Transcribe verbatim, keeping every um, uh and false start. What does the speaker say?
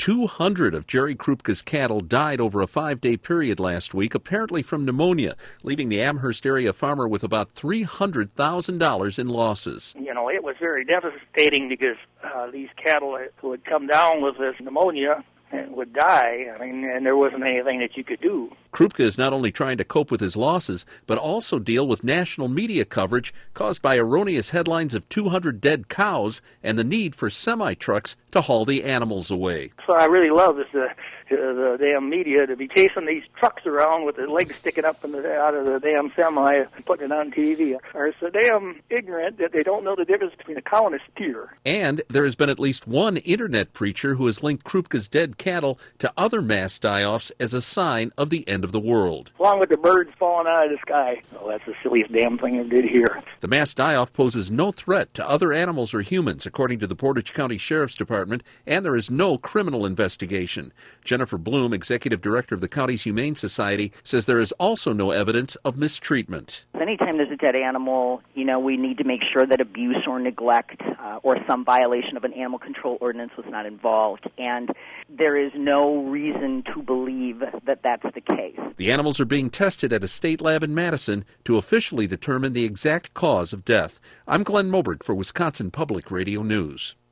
two hundred of Jerry Krupka's cattle died over a five-day period last week, apparently from pneumonia, leaving the Amherst area farmer with about three hundred thousand dollars in losses. You know, it was very devastating because uh, these cattle would come down with this pneumonia and would die. I mean, and there wasn't anything that you could do. Krupka is not only trying to cope with his losses, but also deal with national media coverage caused by erroneous headlines of two hundred dead cows and the need for semi-trucks to haul the animals away. So I really love is the, the damn media to be chasing these trucks around with their legs sticking up in the, out of the damn semi and putting it on T V. Are so damn ignorant that they don't know the difference between a cow and a steer. And there has been at least one internet preacher who has linked Krupka's dead cattle to other mass die-offs as a sign of the end of the world. Along with the birds falling out of the sky. Oh, that's the silliest damn thing I did here. The mass die-off poses no threat to other animals or humans, according to the Portage County Sheriff's Department, and there is no criminal investigation. Jennifer Bloom, executive director of the county's Humane Society, says there is also no evidence of mistreatment. Anytime there's a dead animal, you know, we need to make sure that abuse or neglect uh, or some violation of an animal control ordinance was not involved. And there is no reason to believe that that's the case. The animals are being tested at a state lab in Madison to officially determine the exact cause of death. I'm Glenn Mobert for Wisconsin Public Radio News.